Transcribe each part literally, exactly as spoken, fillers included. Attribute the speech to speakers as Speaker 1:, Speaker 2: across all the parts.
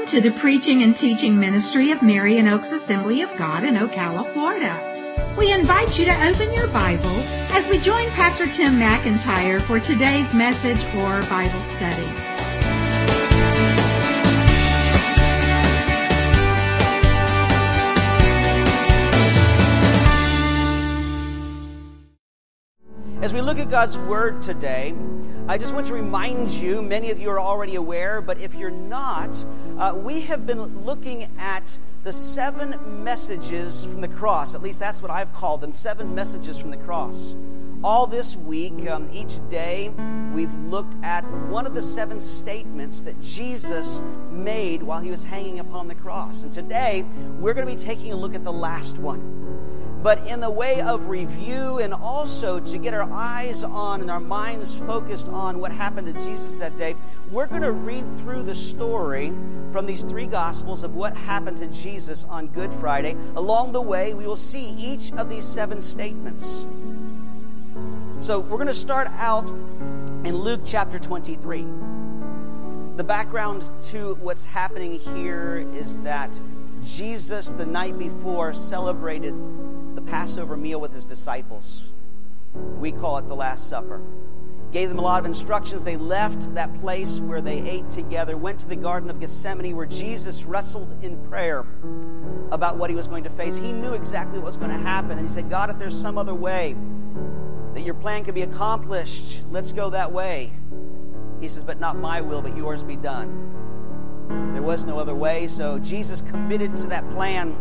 Speaker 1: Welcome to the preaching and teaching ministry of Marion Oaks Assembly of God in Ocala, Florida. We invite you to open your Bible as we join Pastor Tim McIntyre for today's message or Bible study.
Speaker 2: As we look at God's Word today, I just want to remind you, many of you are already aware, but if you're not, uh, we have been looking at the seven messages from the cross. At least that's what I've called them, seven messages from the cross. All this week, um, each day, we've looked at one of the seven statements that Jesus made while he was hanging upon the cross. And today, we're going to be taking a look at the last one. But in the way of review and also to get our eyes on and our minds focused on what happened to Jesus that day, we're going to read through the story from these three Gospels of what happened to Jesus on Good Friday. Along the way, we will see each of these seven statements. So we're going to start out in Luke chapter twenty-three. The background to what's happening here is that Jesus, the night before, celebrated the Passover meal with his disciples. We call it the Last Supper. Gave them a lot of instructions. They left that place where they ate together, went to the Garden of Gethsemane where Jesus wrestled in prayer about what he was going to face. He knew exactly what was going to happen. And he said, God, if there's some other way that your plan can be accomplished, let's go that way. He says, but not my will, but yours be done. There was no other way, so Jesus committed to that plan,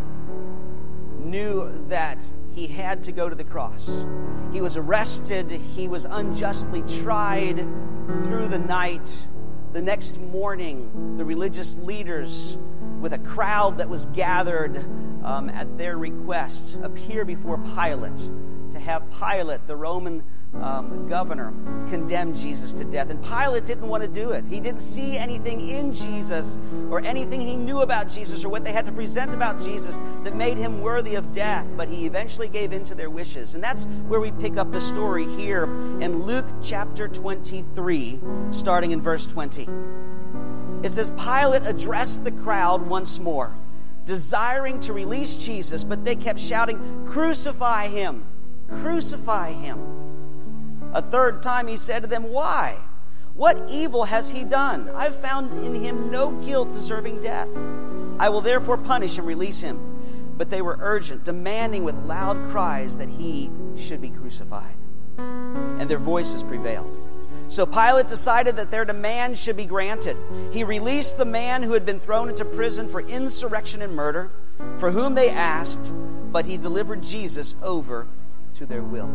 Speaker 2: knew that he had to go to the cross. He was arrested. He was unjustly tried through the night. The next morning, the religious leaders, with a crowd that was gathered um, at their request, appear before Pilate to have Pilate, the Roman Um, governor, condemned Jesus to death. And Pilate didn't want to do it. He didn't see anything in Jesus or anything he knew about Jesus or what they had to present about Jesus that made him worthy of death. But he eventually gave in to their wishes. And that's where we pick up the story here in Luke chapter twenty-three, starting in verse twenty. It says, Pilate addressed the crowd once more, desiring to release Jesus, but they kept shouting, "Crucify him! Crucify him!" A third time he said to them, "Why? What evil has he done? I've found in him no guilt deserving death. I will therefore punish and release him." But they were urgent, demanding with loud cries that he should be crucified. And their voices prevailed. So Pilate decided that their demand should be granted. He released the man who had been thrown into prison for insurrection and murder, for whom they asked, but he delivered Jesus over to their will.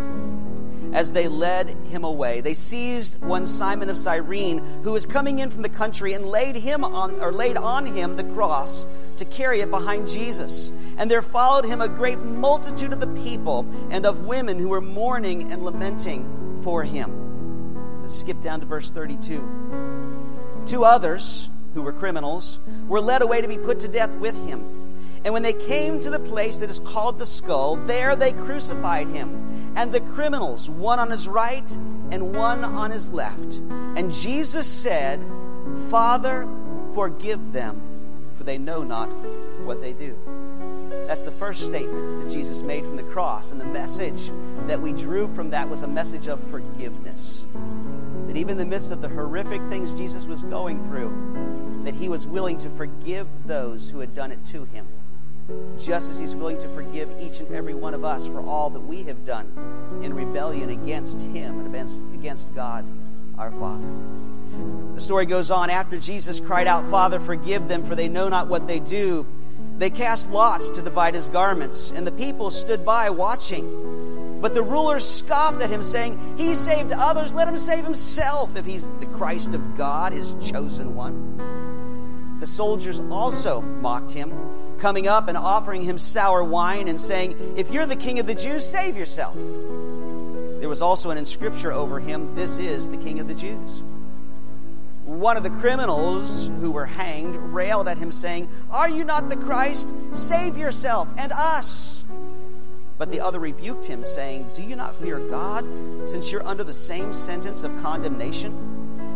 Speaker 2: As they led him away, they seized one Simon of Cyrene, who was coming in from the country, and laid him on, or laid on him the cross to carry it behind Jesus. And there followed him a great multitude of the people and of women who were mourning and lamenting for him. Let's skip down to verse thirty-two. Two others, who were criminals, were led away to be put to death with him. And when they came to the place that is called the Skull, there they crucified him, and the criminals, one on his right and one on his left. And Jesus said, "Father, forgive them, for they know not what they do." That's the first statement that Jesus made from the cross. And the message that we drew from that was a message of forgiveness. That even in the midst of the horrific things Jesus was going through, that he was willing to forgive those who had done it to him, just as he's willing to forgive each and every one of us for all that we have done in rebellion against him and against, against God, our Father. The story goes on. After Jesus cried out, "Father, forgive them, for they know not what they do," they cast lots to divide his garments, and the people stood by watching. But the rulers scoffed at him, saying, "He saved others, let him save himself, if he's the Christ of God, his chosen one." The soldiers also mocked him, coming up and offering him sour wine and saying, "If you're the king of the Jews, save yourself." There was also an inscription over him, "This is the King of the Jews." One of the criminals who were hanged railed at him, saying, "Are you not the Christ? Save yourself and us." But the other rebuked him, saying, "Do you not fear God, since you're under the same sentence of condemnation?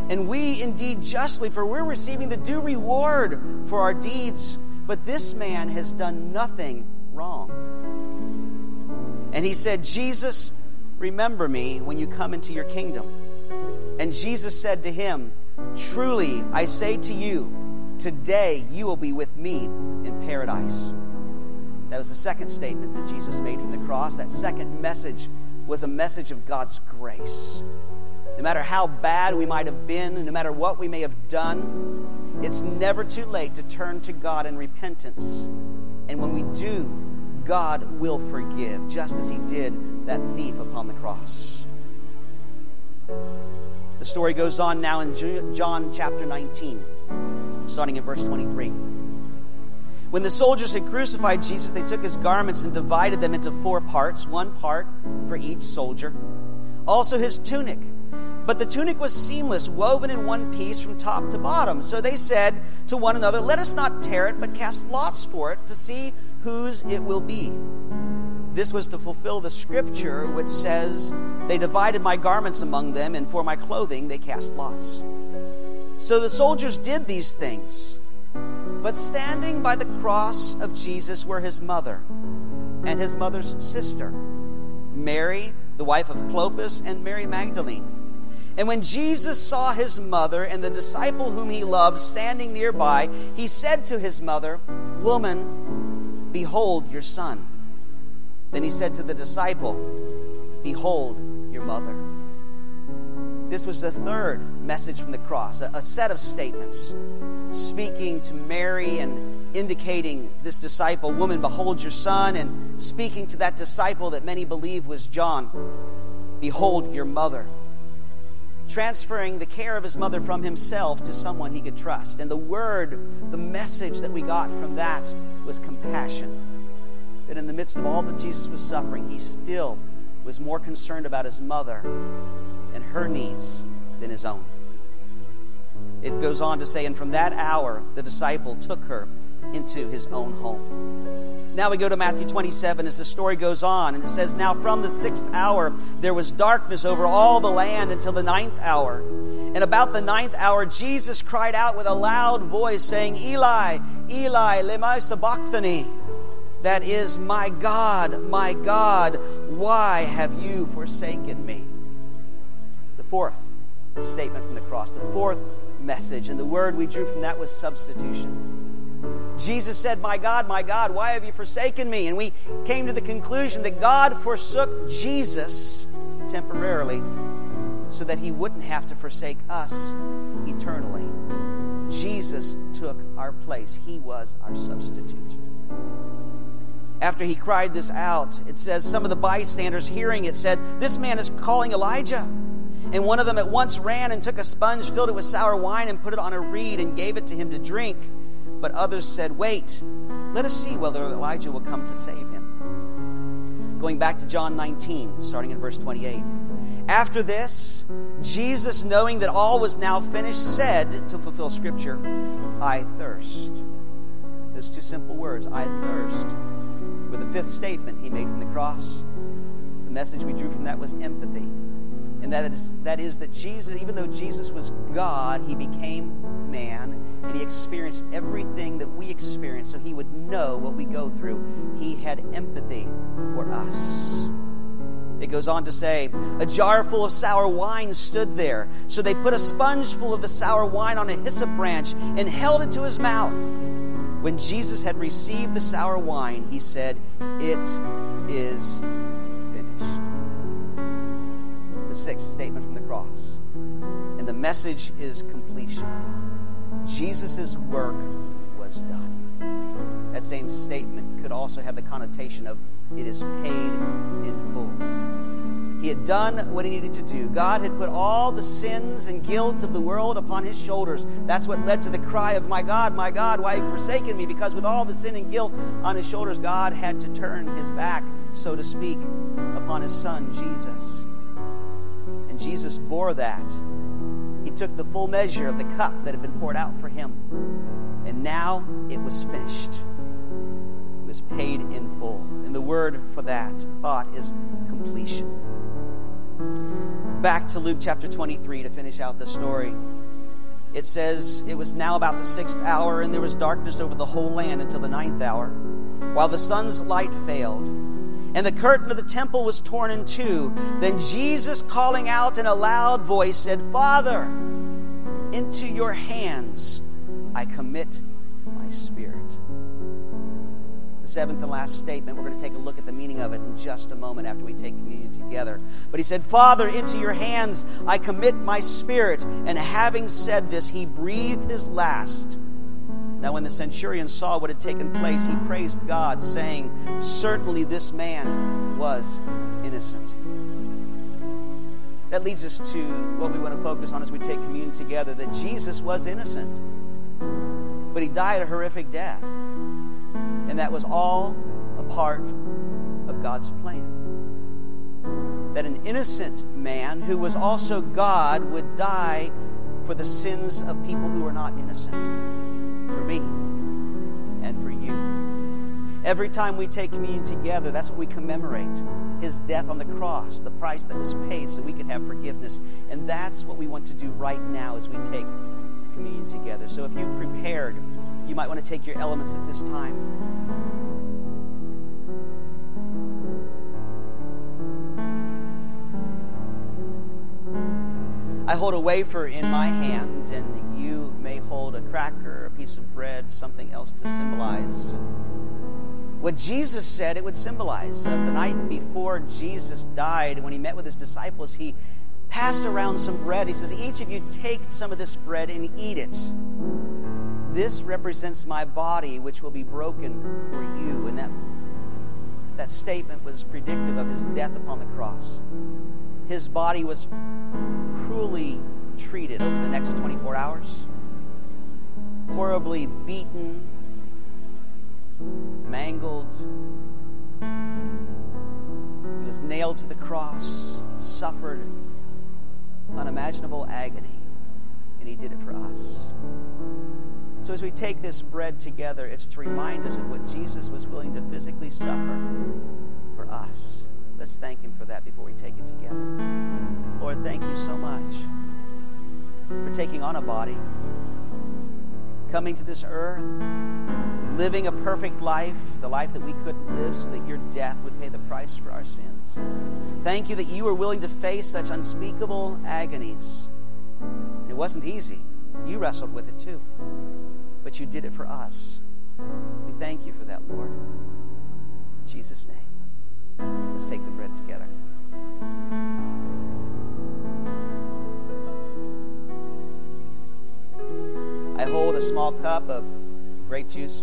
Speaker 2: And we indeed justly, for we're receiving the due reward for our deeds. But this man has done nothing wrong. And he said, Jesus, remember me when you come into your kingdom. And Jesus said to him, truly, I say to you, today you will be with me in paradise. That was the second statement that Jesus made from the cross. That second message was a message of God's grace. No matter how bad we might have been, no matter what we may have done, it's never too late to turn to God in repentance. And when we do, God will forgive, just as he did that thief upon the cross. The story goes on now in John chapter nineteen, starting in verse twenty-three. When the soldiers had crucified Jesus, they took his garments and divided them into four parts, one part for each soldier. Also his tunic. But the tunic was seamless, woven in one piece from top to bottom. So they said to one another, let us not tear it, but cast lots for it to see whose it will be. This was to fulfill the scripture which says, they divided my garments among them, and for my clothing they cast lots. So the soldiers did these things. But standing by the cross of Jesus were his mother and his mother's sister, Mary, the wife of Clopas, and Mary Magdalene. And when Jesus saw his mother and the disciple whom he loved standing nearby, he said to his mother, woman, behold your son. Then he said to the disciple, behold your mother. This was the third message from the cross, a, a set of statements speaking to Mary and indicating this disciple, woman, behold your son, and speaking to that disciple that many believe was John, behold your mother. Transferring the care of his mother from himself to someone he could trust. And the word, the message that we got from that was compassion. That in the midst of all that Jesus was suffering, he still was more concerned about his mother and her needs than his own. It goes on to say, and from that hour, the disciple took her into his own home. Now we go to Matthew twenty-seven as the story goes on, and it says, now from the sixth hour there was darkness over all the land until the ninth hour. And about the ninth hour Jesus cried out with a loud voice, saying, Eli, Eli, lema sabachthani. That is, my God, my God, why have you forsaken me? The fourth statement from the cross, the fourth message, and the word we drew from that was substitution. Jesus said, my God, my God, why have you forsaken me? And we came to the conclusion that God forsook Jesus temporarily so that he wouldn't have to forsake us eternally. Jesus took our place. He was our substitute. After he cried this out, it says some of the bystanders hearing it said, this man is calling Elijah. And one of them at once ran and took a sponge, filled it with sour wine, and put it on a reed and gave it to him to drink. But others said, wait, let us see whether Elijah will come to save him. Going back to John nineteen, starting in verse twenty-eight. After this, Jesus, knowing that all was now finished, said, to fulfill Scripture, I thirst. Those two simple words, I thirst, were the fifth statement he made from the cross. The message we drew from that was empathy. And that is, that is that Jesus, even though Jesus was God, he became man, and he experienced everything that we experience so he would know what we go through. He had empathy for us. It goes on to say, a jar full of sour wine stood there. So they put a sponge full of the sour wine on a hyssop branch and held it to his mouth. When Jesus had received the sour wine, he said, it is finished. The sixth statement from the cross. And the message is completion. Jesus' work was done. That same statement could also have the connotation of it is paid in full. He had done what he needed to do. God had put all the sins and guilt of the world upon his shoulders. That's what led to the cry of, my God, my God, why have you forsaken me? Because with all the sin and guilt on his shoulders, God had to turn his back, so to speak, upon his son, Jesus. And Jesus bore that. He took the full measure of the cup that had been poured out for him. And now it was finished. It was paid in full. And the word for that thought is completion. Back to Luke chapter twenty-three to finish out the story. It says it was now about the sixth hour, and there was darkness over the whole land until the ninth hour, while the sun's light failed, and the curtain of the temple was torn in two. Then Jesus, calling out in a loud voice, said, Father, into your hands I commit my spirit. The seventh and last statement, we're going to take a look at the meaning of it in just a moment after we take communion together. But he said, Father, into your hands I commit my spirit. And having said this, he breathed his last. Now when the centurion saw what had taken place, he praised God, saying, certainly this man was innocent. That leads us to what we want to focus on as we take communion together, that Jesus was innocent, but he died a horrific death. And that was all a part of God's plan. That an innocent man who was also God would die for the sins of people who are not innocent. For me and for you. Every time we take communion together, that's what we commemorate. His death on the cross, the price that was paid so we could have forgiveness. And that's what we want to do right now as we take communion together. So if you've prepared, you might want to take your elements at this time. I hold a wafer in my hand, and you may hold a cracker, a piece of bread, something else to symbolize what Jesus said it would symbolize. Uh, the night before Jesus died, when he met with his disciples, he passed around some bread. He says, each of you take some of this bread and eat it. This represents my body, which will be broken for you. And that, that statement was predictive of his death upon the cross. His body was cruelly treated over the next twenty-four hours. Horribly beaten, mangled. He was nailed to the cross, suffered unimaginable agony, and he did it for us. So as we take this bread together, it's to remind us of what Jesus was willing to physically suffer for us. Let's thank him for that before we take it together. Lord, thank you so much for taking on a body, coming to this earth, living a perfect life, the life that we couldn't live, so that your death would pay the price for our sins. Thank you that you were willing to face such unspeakable agonies. It wasn't easy. You wrestled with it too. But you did it for us. We thank you for that, Lord. In Jesus' name. Let's take the bread together. I hold a small cup of grape juice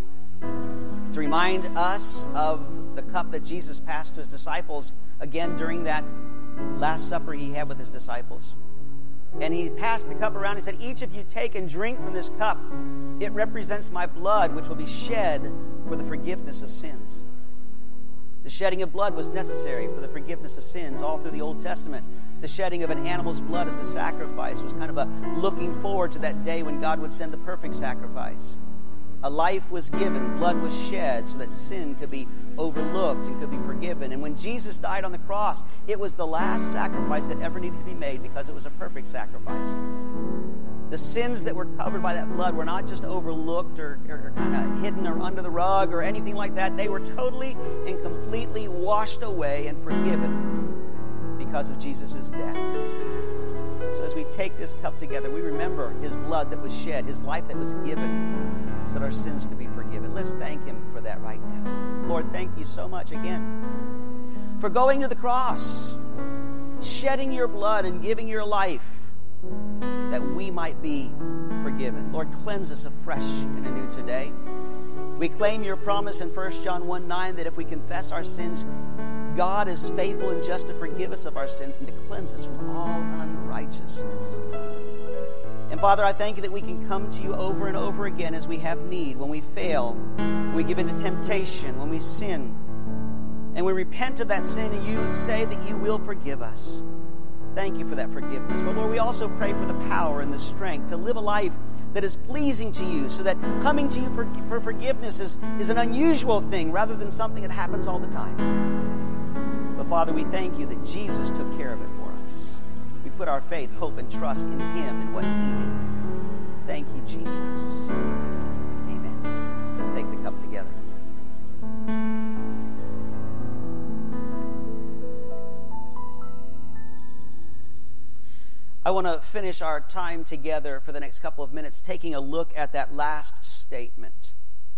Speaker 2: to remind us of the cup that Jesus passed to his disciples again during that Last Supper he had with his disciples. And he passed the cup around. He said, each of you take and drink from this cup. It represents my blood, which will be shed for the forgiveness of sins. The shedding of blood was necessary for the forgiveness of sins all through the Old Testament. The shedding of an animal's blood as a sacrifice was kind of a looking forward to that day when God would send the perfect sacrifice. A life was given, blood was shed so that sin could be overlooked and could be forgiven. And when Jesus died on the cross, it was the last sacrifice that ever needed to be made because it was a perfect sacrifice. The sins that were covered by that blood were not just overlooked or, or, or kind of hidden or under the rug or anything like that. They were totally and completely washed away and forgiven because of Jesus' death. So as we take this cup together, we remember his blood that was shed, his life that was given, so that our sins could be forgiven. Let's thank him for that right now. Lord, thank you so much again for going to the cross, shedding your blood and giving your life that we might be forgiven. Lord, cleanse us afresh and anew today. We claim your promise in First John one nine that if we confess our sins, God is faithful and just to forgive us of our sins and to cleanse us from all unrighteousness. And Father, I thank you that we can come to you over and over again as we have need, when we fail, when we give into temptation, when we sin, and we repent of that sin, and you say that you will forgive us. Thank you for that forgiveness. But Lord, we also pray for the power and the strength to live a life that is pleasing to you, so that coming to you for, for forgiveness is, is an unusual thing rather than something that happens all the time. But Father, we thank you that Jesus took care of it for us. We put our faith, hope, and trust in him and what he did. Thank you, Jesus. Amen. Let's take the cup together. I want to finish our time together for the next couple of minutes taking a look at that last statement.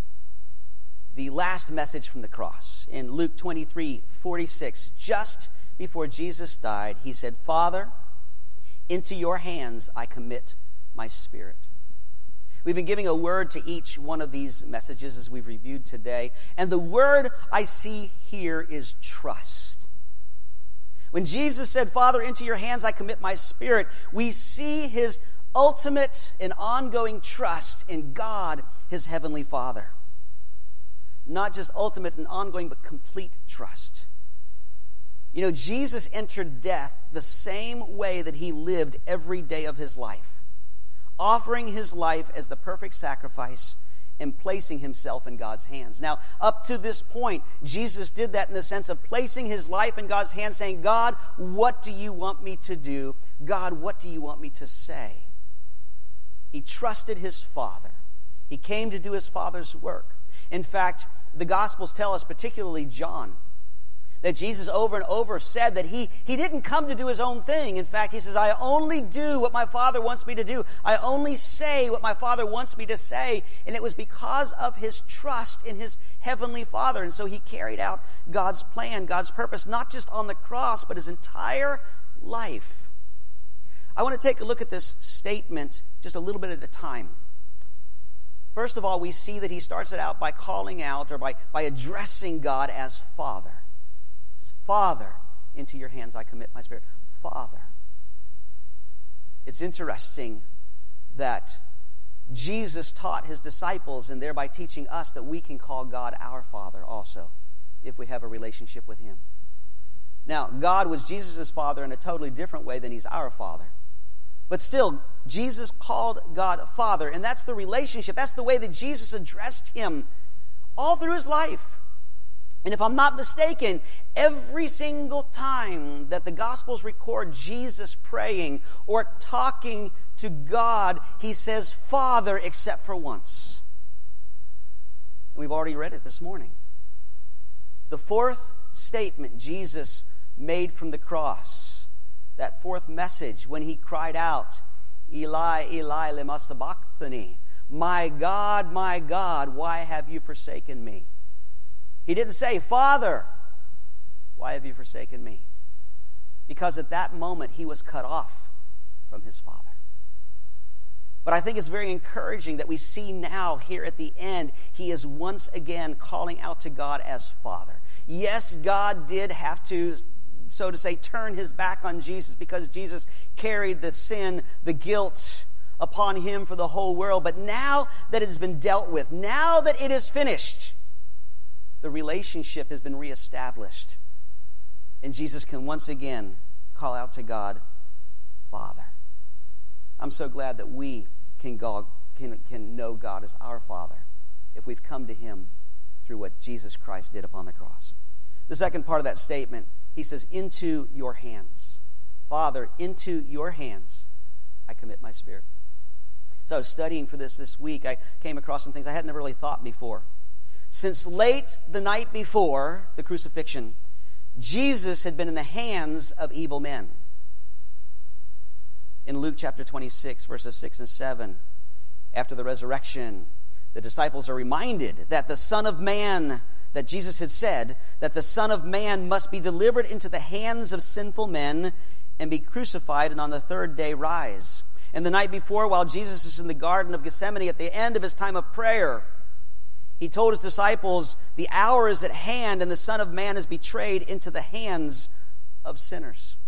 Speaker 2: The last message from the cross. In Luke twenty-three forty-six, just before Jesus died, he said, Father, into your hands I commit my spirit. We've been giving a word to each one of these messages as we've reviewed today. And the word I see here is trust. When Jesus said, Father, into your hands I commit my spirit, we see his ultimate and ongoing trust in God, his heavenly Father. Not just ultimate and ongoing, but complete trust. You know, Jesus entered death the same way that he lived every day of his life, offering his life as the perfect sacrifice and placing himself in God's hands. Now, up to this point, Jesus did that in the sense of placing his life in God's hands, saying, God, what do you want me to do? God, what do you want me to say? He trusted his Father. He came to do his Father's work. In fact, the Gospels tell us, particularly John, that Jesus over and over said that he, he didn't come to do his own thing. In fact, he says, I only do what my Father wants me to do. I only say what my Father wants me to say. And it was because of his trust in his heavenly Father. And so he carried out God's plan, God's purpose, not just on the cross, but his entire life. I want to take a look at this statement just a little bit at a time. First of all, we see that he starts it out by calling out or by, by addressing God as Father. Father, into your hands I commit my spirit. Father. It's interesting that Jesus taught his disciples and thereby teaching us that we can call God our Father also if we have a relationship with him. Now, God was Jesus' Father in a totally different way than he's our Father. But still, Jesus called God Father, and that's the relationship. That's the way that Jesus addressed him all through his life. And if I'm not mistaken, every single time that the Gospels record Jesus praying or talking to God, he says, Father, except for once. And we've already read it this morning. The fourth statement Jesus made from the cross, that fourth message when he cried out, Eli, Eli, lema sabachthani, my God, my God, why have you forsaken me? He didn't say, Father, why have you forsaken me? Because at that moment, he was cut off from his Father. But I think it's very encouraging that we see now here at the end, he is once again calling out to God as Father. Yes, God did have to, so to say, turn his back on Jesus because Jesus carried the sin, the guilt upon him for the whole world. But now that it has been dealt with, now that it is finished, the relationship has been reestablished. And Jesus can once again call out to God, Father. I'm so glad that we can, go, can, can know God as our Father if we've come to him through what Jesus Christ did upon the cross. The second part of that statement, he says, into your hands. Father, into your hands I commit my spirit. So I was studying for this this week. I came across some things I hadn't really thought before. Since late the night before the crucifixion, Jesus had been in the hands of evil men. In Luke chapter twenty-six, verses six and seven, after the resurrection, the disciples are reminded that the Son of Man, that Jesus had said, that the Son of Man must be delivered into the hands of sinful men and be crucified and on the third day rise. And the night before, while Jesus is in the Garden of Gethsemane at the end of his time of prayer, he told his disciples, the hour is at hand and the Son of Man is betrayed into the hands of sinners.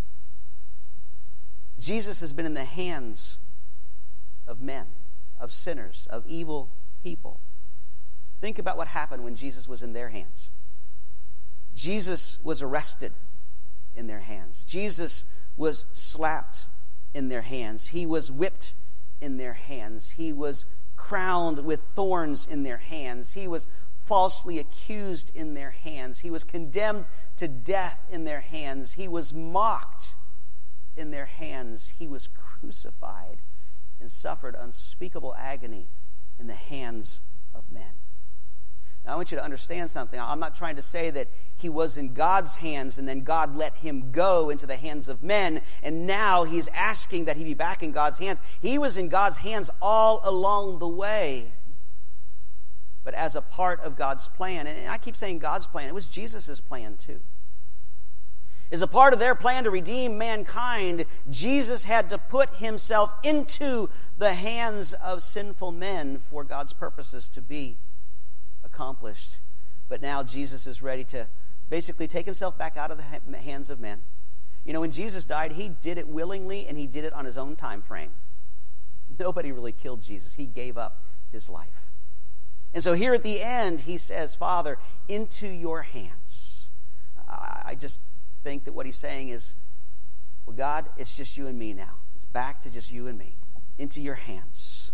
Speaker 2: Jesus has been in the hands of men, of sinners, of evil people. Think about what happened when Jesus was in their hands. Jesus was arrested in their hands. Jesus was slapped in their hands. He was whipped in their hands. He was crowned with thorns in their hands. He was falsely accused in their hands. He was condemned to death in their hands. He was mocked in their hands. He was crucified and suffered unspeakable agony in the hands of men. Now, I want you to understand something. I'm not trying to say that he was in God's hands and then God let him go into the hands of men, and now he's asking that he be back in God's hands. He was in God's hands all along the way, but as a part of God's plan. And I keep saying God's plan. It was Jesus' plan too. As a part of their plan to redeem mankind, Jesus had to put himself into the hands of sinful men for God's purposes to be accomplished. But now Jesus is ready to basically take himself back out of the hands of men. You know, when Jesus died, he did it willingly and he did it on his own time frame. Nobody really killed Jesus. He gave up his life. And so here at the end, he says, Father, into your hands. I just think that what he's saying is, well, God, it's just you and me now. It's back to just you and me. Into your hands.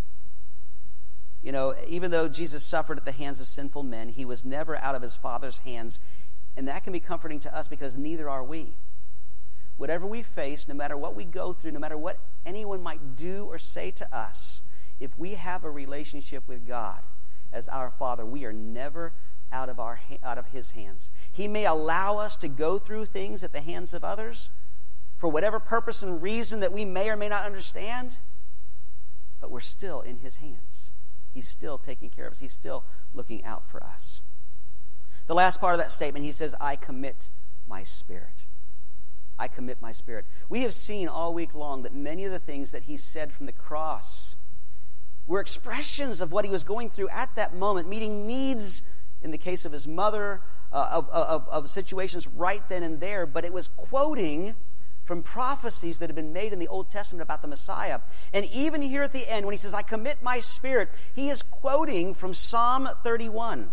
Speaker 2: You know, even though Jesus suffered at the hands of sinful men, he was never out of his Father's hands. And that can be comforting to us because neither are we. Whatever we face, no matter what we go through, no matter what anyone might do or say to us, if we have a relationship with God as our Father, we are never out of our out of his hands. He may allow us to go through things at the hands of others for whatever purpose and reason that we may or may not understand, but we're still in his hands. He's still taking care of us. He's still looking out for us. The last part of that statement, he says, I commit my spirit. I commit my spirit. We have seen all week long that many of the things that he said from the cross were expressions of what he was going through at that moment, meeting needs in the case of his mother, uh, of, of, of situations right then and there, but it was quoting from prophecies that had been made in the Old Testament about the Messiah. And even here at the end, when he says, I commit my spirit, he is quoting from Psalm thirty-one.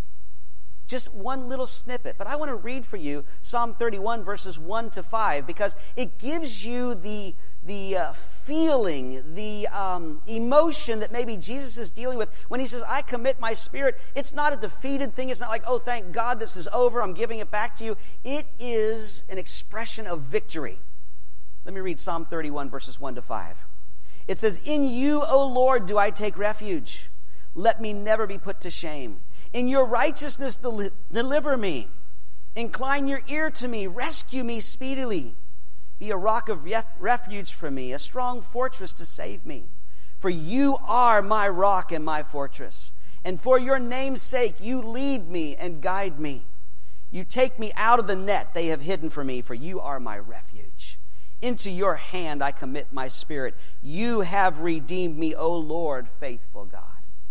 Speaker 2: Just one little snippet. But I want to read for you Psalm thirty-one, verses one to five, because it gives you the the uh, feeling, the um, emotion that maybe Jesus is dealing with when he says, I commit my spirit. It's not a defeated thing. It's not like, oh, thank God this is over. I'm giving it back to you. It is an expression of victory. Let me read Psalm thirty-one, verses one to five. It says, in you, O Lord, do I take refuge. Let me never be put to shame. In your righteousness, del- deliver me. Incline your ear to me. Rescue me speedily. Be a rock of ref- refuge for me, a strong fortress to save me. For you are my rock and my fortress. And for your name's sake, you lead me and guide me. You take me out of the net they have hidden for me, for you are my refuge. Into your hand I commit my spirit. You have redeemed me, O Lord, faithful God.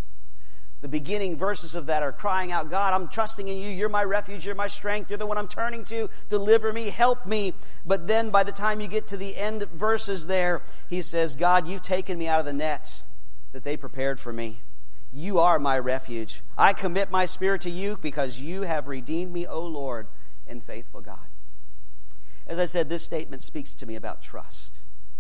Speaker 2: The beginning verses of that are crying out, God, I'm trusting in you. You're my refuge. You're my strength. You're the one I'm turning to. Deliver me. Help me. But then by the time you get to the end verses there, he says, God, you've taken me out of the net that they prepared for me. You are my refuge. I commit my spirit to you because you have redeemed me, O Lord, and faithful God. As I said, this statement speaks to me about trust.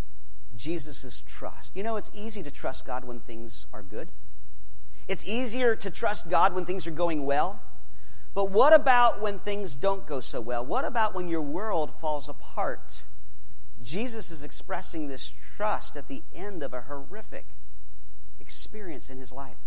Speaker 2: Jesus' trust. You know, it's easy to trust God when things are good. It's easier to trust God when things are going well. But what about when things don't go so well? What about when your world falls apart? Jesus is expressing this trust at the end of a horrific experience in his life.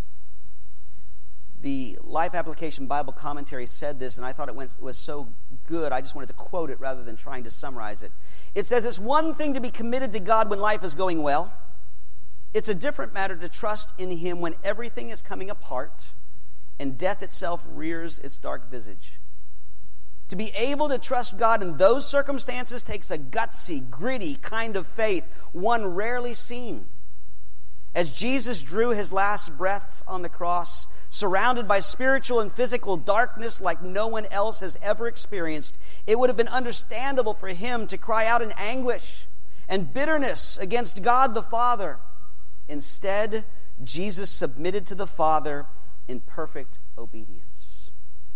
Speaker 2: The Life Application Bible Commentary said this, and I thought it went, was so good, I just wanted to quote it rather than trying to summarize it. It says, it's one thing to be committed to God when life is going well. It's a different matter to trust in him when everything is coming apart and death itself rears its dark visage. To be able to trust God in those circumstances takes a gutsy, gritty kind of faith, one rarely seen. As Jesus drew his last breaths on the cross, surrounded by spiritual and physical darkness like no one else has ever experienced, it would have been understandable for him to cry out in anguish and bitterness against God the Father. Instead, Jesus submitted to the Father in perfect obedience.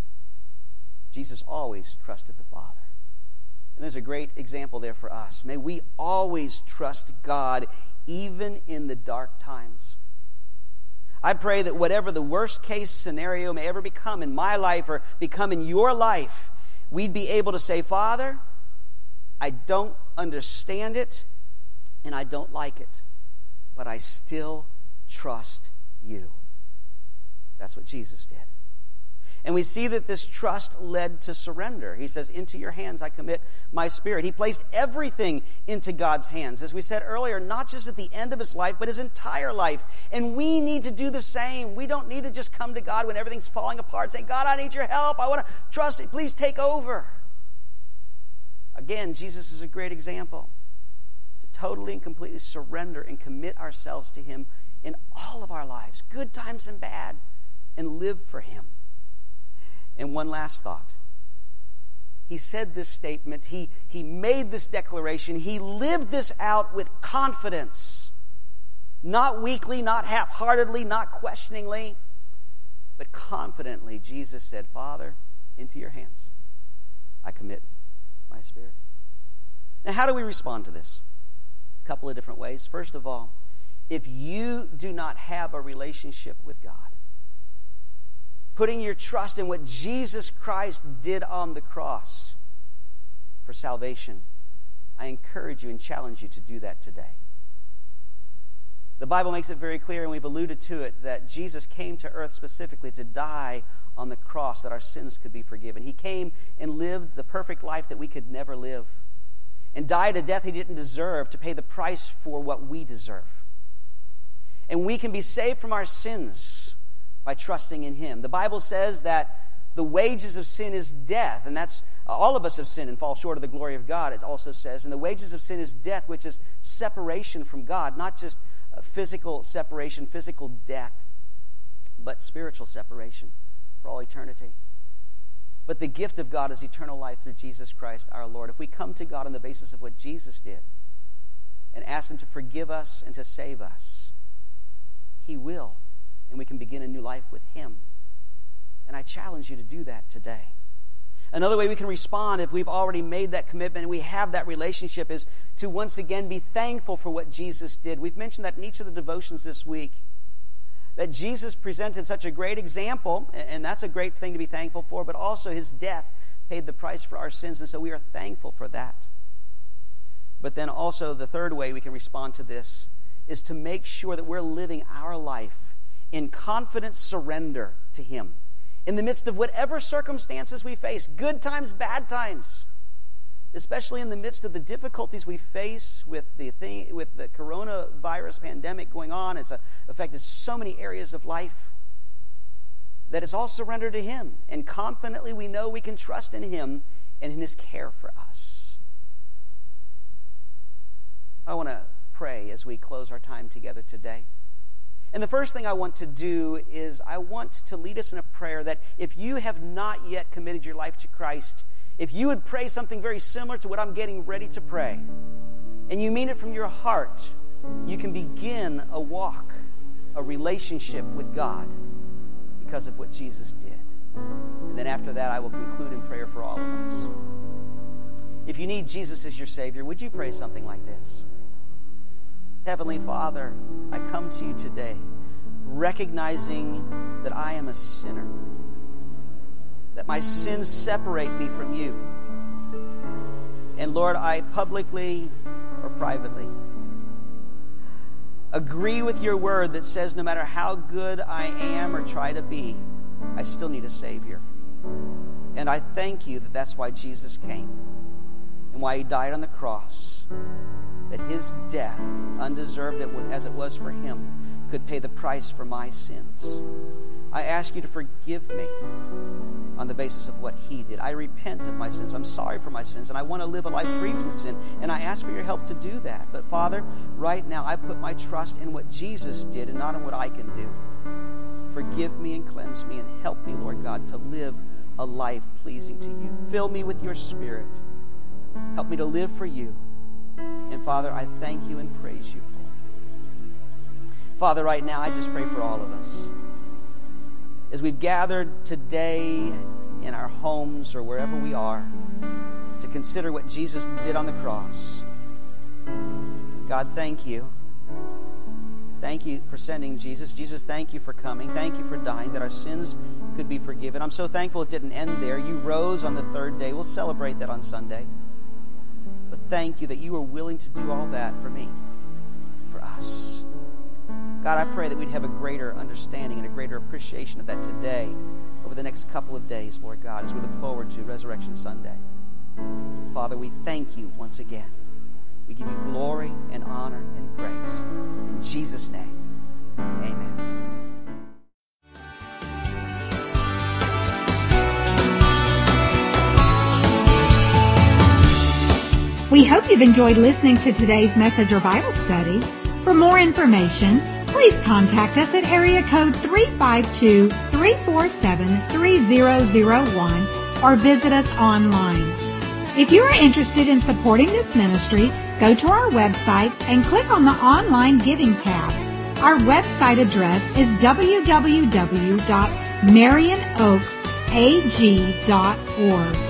Speaker 2: Jesus always trusted the Father. And there's a great example there for us. May we always trust God, even in the dark times. I pray that whatever the worst case scenario may ever become in my life or become in your life, we'd be able to say, Father, I don't understand it and I don't like it. but I still trust you. That's what Jesus did. And we see that this trust led to surrender. He says, into your hands I commit my spirit. He placed everything into God's hands. As we said earlier, not just at the end of his life, but his entire life. And we need to do the same. We don't need to just come to God when everything's falling apart, saying, God, I need your help. I want to trust it. Please take over. Again, Jesus is a great example. To totally and completely surrender and commit ourselves to him in all of our lives, good times and bad, and live for him. And one last thought. He said this statement. He, he made this declaration. He lived this out with confidence. Not weakly, not half-heartedly, not questioningly, but confidently. Jesus said, Father, into your hands I commit my spirit. Now, how do we respond to this? A couple of different ways. First of all, if you do not have a relationship with God, putting your trust in what Jesus Christ did on the cross for salvation, I encourage you and challenge you to do that today. The Bible makes it very clear, and we've alluded to it, that Jesus came to earth specifically to die on the cross that our sins could be forgiven. He came and lived the perfect life that we could never live, and died a death he didn't deserve to pay the price for what we deserve. And we can be saved from our sins by trusting in him. The Bible says that the wages of sin is death, and that's all of us have sinned and fall short of the glory of God, it also says. And the wages of sin is death, which is separation from God, not just physical separation, physical death, but spiritual separation for all eternity. But the gift of God is eternal life through Jesus Christ our Lord. If we come to God on the basis of what Jesus did and ask him to forgive us and to save us, he will. And we can begin a new life with him. And I challenge you to do that today. Another way we can respond if we've already made that commitment and we have that relationship is to once again be thankful for what Jesus did. We've mentioned that in each of the devotions this week, that Jesus presented such a great example, and that's a great thing to be thankful for, but also his death paid the price for our sins, and so we are thankful for that. But then also the third way we can respond to this is to make sure that we're living our life in confident surrender to him in the midst of whatever circumstances we face, good times, bad times, especially in the midst of the difficulties we face with the thing, with the coronavirus pandemic going on. It's affected so many areas of life that it's all surrendered to him, and confidently we know we can trust in him and in his care for us. I want to pray as we close our time together today. And the first thing I want to do is I want to lead us in a prayer that if you have not yet committed your life to Christ, if you would pray something very similar to what I'm getting ready to pray, and you mean it from your heart, you can begin a walk, a relationship with God because of what Jesus did. And then after that, I will conclude in prayer for all of us. If you need Jesus as your Savior, would you pray something like this? Heavenly Father, I come to you today recognizing that I am a sinner, that my sins separate me from you. And Lord, I publicly or privately agree with your word that says no matter how good I am or try to be, I still need a Savior. And I thank you that that's why Jesus came and why he died on the cross, that his death, undeserved as it was for him, could pay the price for my sins. I ask you to forgive me on the basis of what he did. I repent of my sins. I'm sorry for my sins, and I want to live a life free from sin, and I ask for your help to do that. But Father, right now I put my trust in what Jesus did and not in what I can do. Forgive me and cleanse me and help me, Lord God, to live a life pleasing to you. Fill me with your Spirit. Help me to live for you. And Father, I thank you and praise you for it. Father, right now, I just pray for all of us. As we've gathered today in our homes or wherever we are to consider what Jesus did on the cross, God, thank you. Thank you for sending Jesus. Jesus, thank you for coming. Thank you for dying, that our sins could be forgiven. I'm so thankful it didn't end there. You rose on the third day. We'll celebrate that on Sunday. But thank you that you were willing to do all that for me, for us. God, I pray that we'd have a greater understanding and a greater appreciation of that today, over the next couple of days, Lord God, as we look forward to Resurrection Sunday. Father, we thank you once again. We give you glory and honor and praise. In Jesus' name, amen.
Speaker 1: We hope you've enjoyed listening to today's message or Bible study. For more information, please contact us at area code three five two, three four seven, three zero zero one or visit us online. If you are interested in supporting this ministry, go to our website and click on the Online Giving tab. Our website address is w w w dot marion oaks a g dot org.